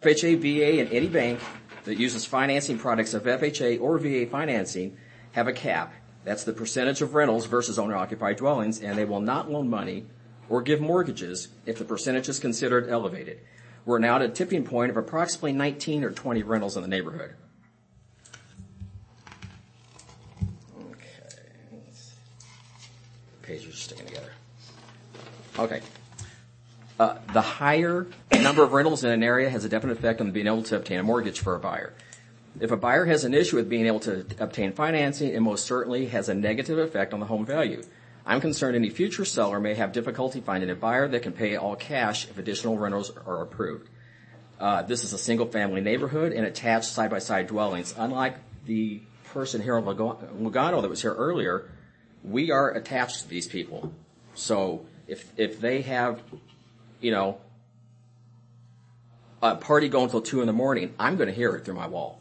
FHA, VA, and any bank that uses financing products of FHA or VA financing have a cap. That's the percentage of rentals versus owner-occupied dwellings, and they will not loan money or give mortgages if the percentage is considered elevated. We're now at a tipping point of approximately 19 or 20 rentals in the neighborhood. Okay. Pages are sticking together. Okay. The higher number of rentals in an area has a definite effect on being able to obtain a mortgage for a buyer. If a buyer has an issue with being able to obtain financing, it most certainly has a negative effect on the home value. I'm concerned any future seller may have difficulty finding a buyer that can pay all cash if additional rentals are approved. This is a single-family neighborhood and attached side-by-side dwellings. Unlike the person here in Lugano that was here earlier, we are attached to these people. So if they have, a party going until 2 a.m, I'm going to hear it through my wall.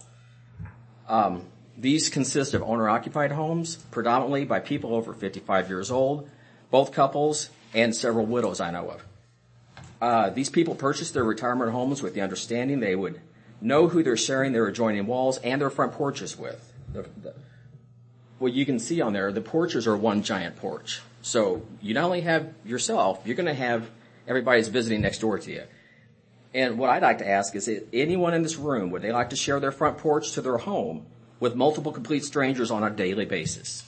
These consist of owner-occupied homes, predominantly by people over 55 years old, both couples, and several widows I know of. These people purchased their retirement homes with the understanding they would know who they're sharing their adjoining walls and their front porches with. What you can see on there, the porches are one giant porch. So you not only have yourself, you're going to have everybody that's visiting next door to you. And what I'd like to ask is, anyone in this room, would they like to share their front porch to their home with multiple complete strangers on a daily basis?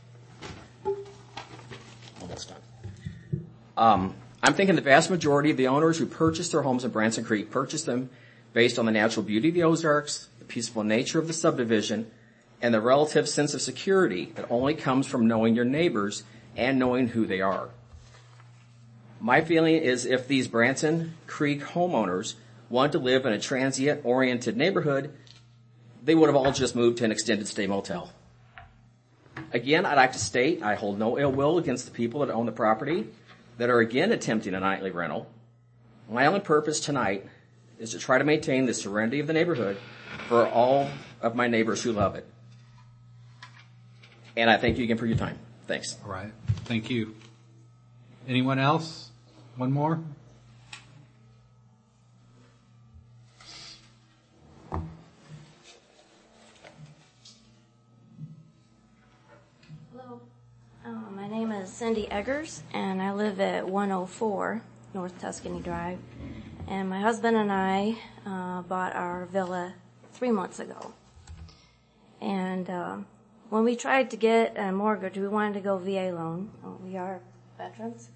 Almost done. I'm thinking the vast majority of the owners who purchased their homes in Branson Creek purchased them based on the natural beauty of the Ozarks, the peaceful nature of the subdivision, and the relative sense of security that only comes from knowing your neighbors and knowing who they are. My feeling is if these Branson Creek homeowners wanted to live in a transient-oriented neighborhood, they would have all just moved to an extended stay motel. Again, I'd like to state I hold no ill will against the people that own the property that are again attempting a nightly rental. My only purpose tonight is to try to maintain the serenity of the neighborhood for all of my neighbors who love it. And I thank you again for your time. Thanks. All right. Thank you. Anyone else? One more? Hello. My name is Cindy Eggers, and I live at 104 North Tuscany Drive. And my husband and I bought our villa 3 months ago. And when we tried to get a mortgage, we wanted to go VA loan. We are veterans.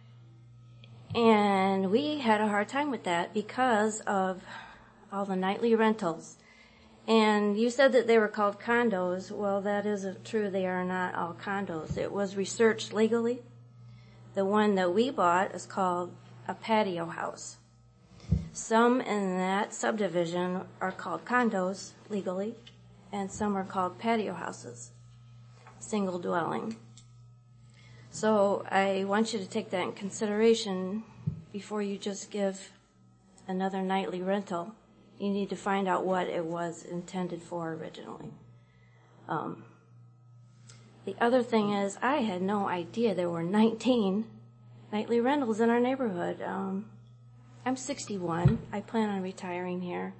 And we had a hard time with that because of all the nightly rentals. And you said that they were called condos. Well, that isn't true. They are not all condos. It was researched legally. The one that we bought is called a patio house. Some in that subdivision are called condos legally, and some are called patio houses, single dwelling. So I want you to take that in consideration before you just give another nightly rental. You need to find out what it was intended for originally. The other thing is, I had no idea there were 19 nightly rentals in our neighborhood. I'm 61. I plan on retiring here.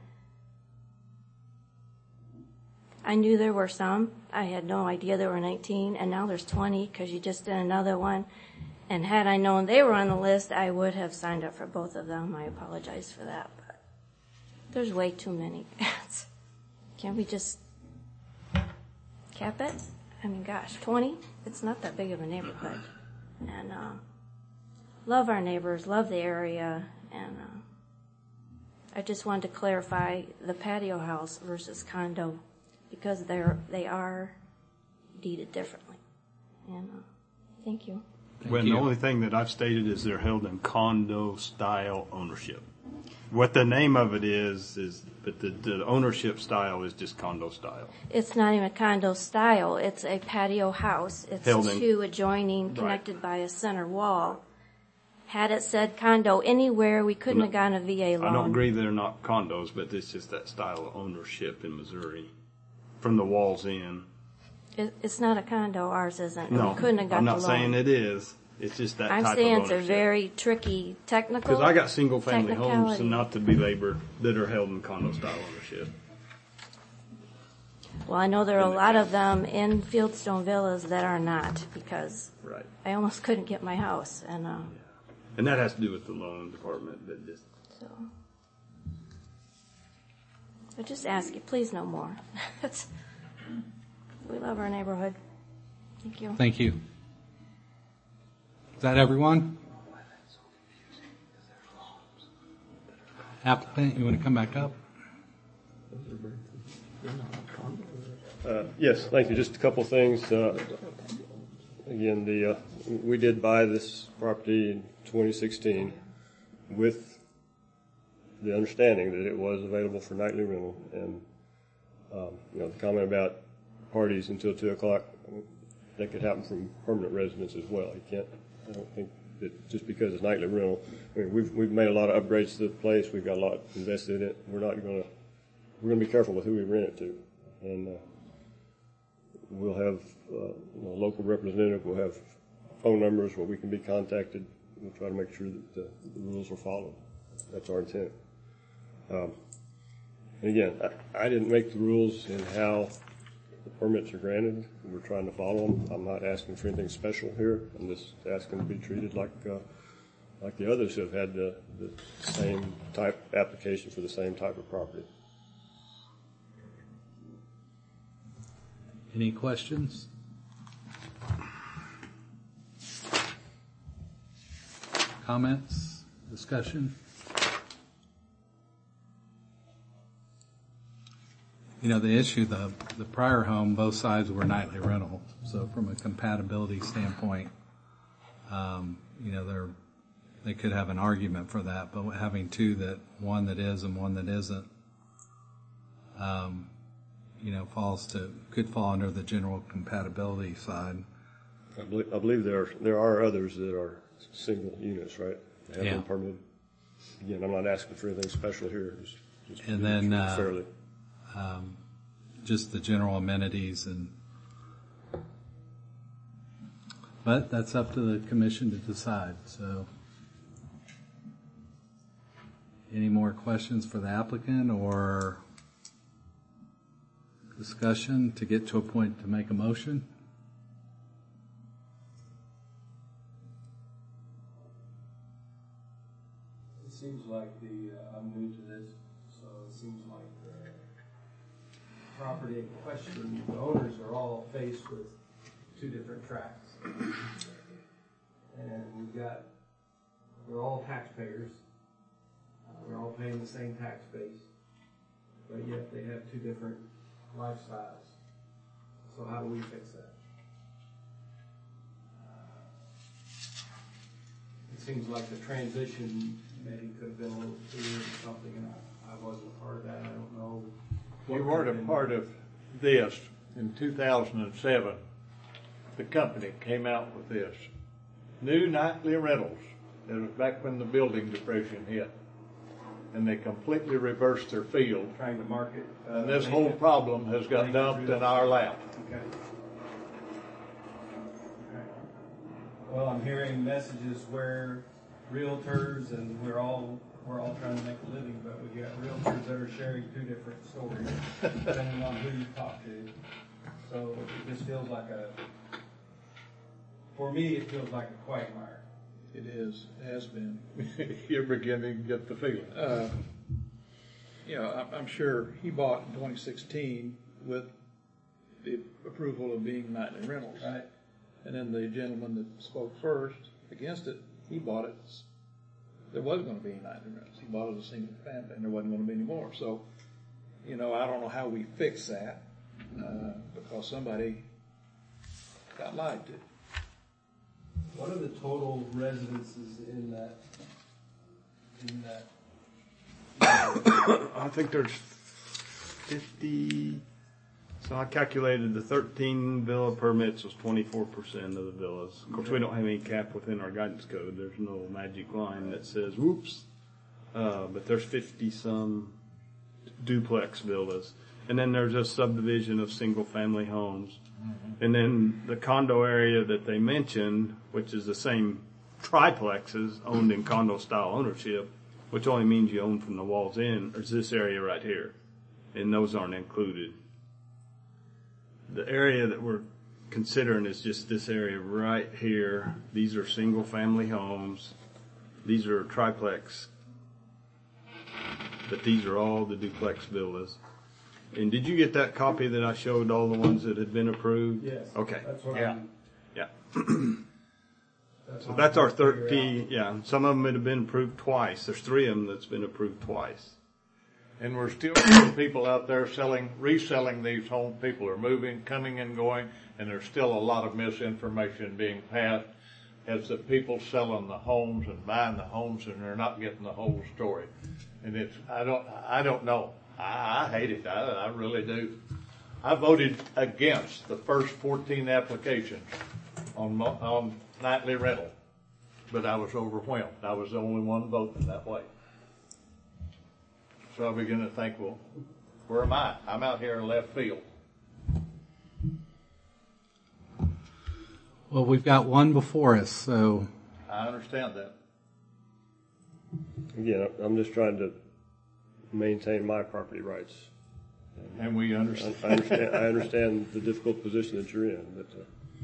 I knew there were some. I had no idea there were 19, and now there's 20 because you just did another one. And had I known they were on the list, I would have signed up for both of them. I apologize for that, but there's way too many. Can't we just cap it? I mean, gosh, 20? It's not that big of a neighborhood. And love our neighbors, love the area, and I just wanted to clarify the patio house versus condo, because they are deeded differently. And thank you. The only thing that I've stated is they're held in condo-style ownership. What the name of it is but the ownership style is just condo style. It's not even condo style. It's a patio house. It's two adjoining, connected by a center wall. Had it said condo anywhere, we couldn't have gotten a VA loan. I don't agree they're not condos, but it's just that style of ownership in Missouri. From the walls in. It's not a condo. Ours isn't. No, we couldn't have got I'm the not loan. saying it is. It's just that I'm type saying of it's a ownership. very tricky technical. Because I got single family homes, technicality. and not to belabor, that are held in condo style ownership. Well, I know there are a lot of them in Fieldstone Villas that are not, because Right. I almost couldn't get my house, and And that has to do with the loan department that just. so. I just ask you, please no more. We love our neighborhood. Thank you. Thank you. Is that everyone? Applicant, you want to come back up? Yes, thank you. Just a couple of things. Again, we did buy this property in 2016 with the understanding that it was available for nightly rental. And, the comment about parties until 2 o'clock, that could happen from permanent residents as well. I don't think that just because it's nightly rental, I mean, we've made a lot of upgrades to the place. We've got a lot invested in it. We're going to be careful with who we rent it to. And, we'll have a local representative. We'll have phone numbers where we can be contacted. We'll try to make sure that the rules are followed. That's our intent. And again, I didn't make the rules in how the permits are granted. We're trying to follow them. I'm not asking for anything special here. I'm just asking to be treated like the others who have had the same type application for the same type of property. Any questions? Comments? Discussion? The issue, the prior home, both sides were nightly rental. So from a compatibility standpoint, they could have an argument for that. But having two, one that is and one that isn't, could fall under the general compatibility side. I believe there are others that are single units, right? They have Yeah. been permitted. Again, I'm not asking for anything special here. Just And then, fairly. Just the general amenities but that's up to the commission to decide. So, any more questions for the applicant or discussion to get to a point to make a motion? It seems like I'm new to this, so it seems like the property in question, the owners are all faced with two different tracts. And they're all taxpayers. They're all paying the same tax base, but yet they have two different lifestyles. So how do we fix that? It seems like the transition maybe could have been a little clearer or something, and I wasn't a part of that. I don't know. We weren't a part of this. In 2007, the company came out with this. New nightly rentals. It was back when the building depression hit. And they completely reversed their field. Trying to market. And this whole problem has got dumped in our lap. Okay. Well, I'm hearing messages where realtors and we're all trying to make a living, but we got realtors that are sharing two different stories depending on who you talk to. So it just feels like for me, it feels like a quagmire. It has been. You're beginning to get the feeling. I'm sure he bought in 2016 with the approval of being nightly rentals. Right. And then the gentleman that spoke first against it, he bought it. There wasn't going to be any nightly rentals. He bought it as a single family, and there wasn't going to be any more. So, I don't know how we fix that because somebody got lied to. What are the total residences in that? I think there's 50. So I calculated the 13 villa permits was 24% of the villas. Of course, we don't have any cap within our guidance code. There's no magic line that says whoops. But there's 50 some duplex villas. and then there's a subdivision of single-family homes. And then the condo area that they mentioned, which is the same triplexes owned in condo-style ownership, which only means you own from the walls in, is this area right here. And those aren't included. The area that we're considering is just this area right here. These are single-family homes. These are triplex. But these are all the duplex villas. And did you get that copy that I showed all the ones that had been approved? Yes. Okay. That's what Yeah. I'm- Yeah. So that's our 13. Yeah. Some of them have been approved twice. There's 3 of them that's been approved twice. And we're still seeing people out there reselling these homes. People are moving, coming and going, and there's still a lot of misinformation being passed as the people selling the homes and buying the homes, and they're not getting the whole story. And I don't know. I hate it. I really do. I voted against the first 14 applications on nightly rental, but I was overwhelmed. I was the only one voting that way. So I begin to think, well, where am I? I'm out here in left field. Well, we've got one before us, so I understand that. Again, I'm just trying to maintain my property rights. And we understand. I understand the difficult position that you're in, but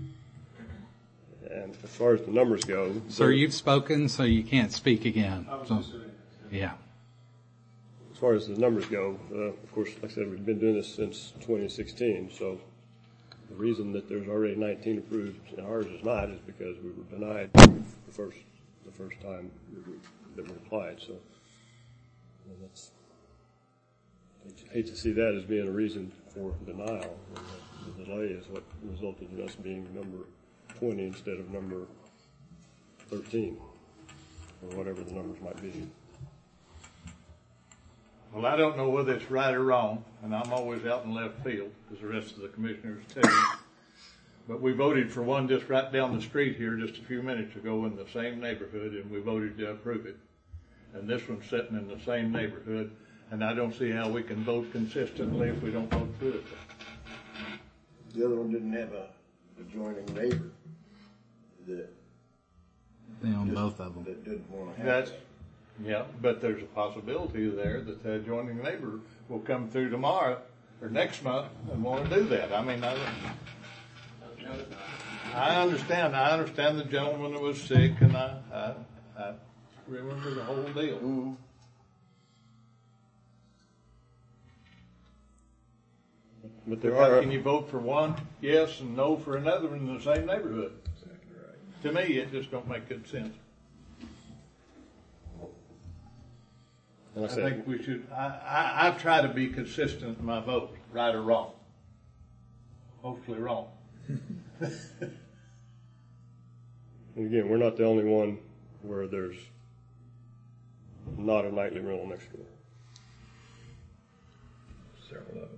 and as far as the numbers go, sir, you've spoken, so you can't speak again. So, yeah. as far as the numbers go, of course, like I said, we've been doing this since 2016. So the reason that there's already 19 approved and ours is not is because we were denied the first time that we applied. So that's. I hate to see that as being a reason for denial. The delay is what resulted in us being number 20 instead of number 13, or whatever the numbers might be. Well, I don't know whether it's right or wrong, and I'm always out in left field, as the rest of the commissioners tell you. But we voted for one just right down the street here just a few minutes ago in the same neighborhood, and we voted to approve it. And this one's sitting in the same neighborhood. And I don't see how we can vote consistently if we don't vote through it. The other one didn't have a adjoining neighbor that They own both of them. that didn't want to have that. Yeah, but there's a possibility there that the adjoining neighbor will come through tomorrow or next month and want to do that. I mean, I understand. I understand the gentleman that was sick, and I remember the whole deal. Mm-hmm. But there How are. can you vote for one yes and no for another in the same neighborhood? Exactly right. To me, it just don't make good sense. And I think we should. I try to be consistent in my vote, right or wrong. Hopefully wrong. And again, we're not the only one where there's not a nightly rental next door. Several of them.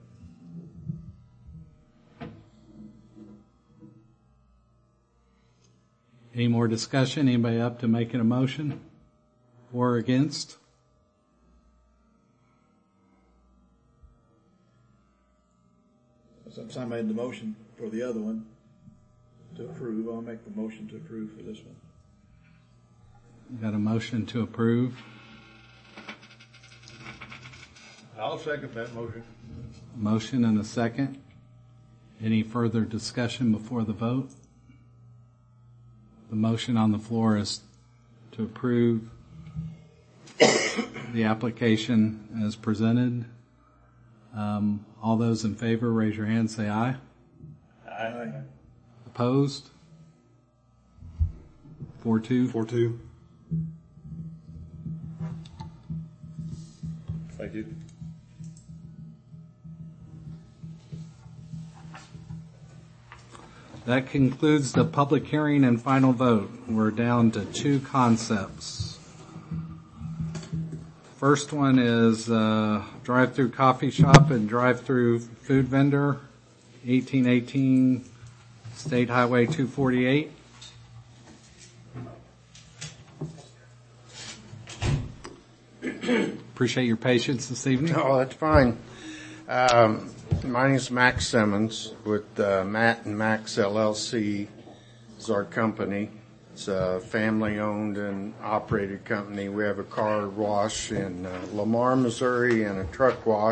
Any more discussion? Anybody up to making a motion? For or against? Since I made the motion for the other one to approve, I'll make the motion to approve for this one. Got a motion to approve. I'll second that motion. Motion and a second. Any further discussion before the vote? The motion on the floor is to approve the application as presented. All those in favor, raise your hand, say aye. Aye. Opposed? 4-2. 4-2. Thank you. That concludes the public hearing and final vote. We're down to 2 concepts. First one is drive-through coffee shop and drive-through food vendor, 1818 State Highway 248. Appreciate your patience this evening. Oh, that's fine. My name is Max Simmons with Matt and Max LLC is our company. It's a family-owned and operated company. We have a car wash in Lamar, Missouri, and a truck wash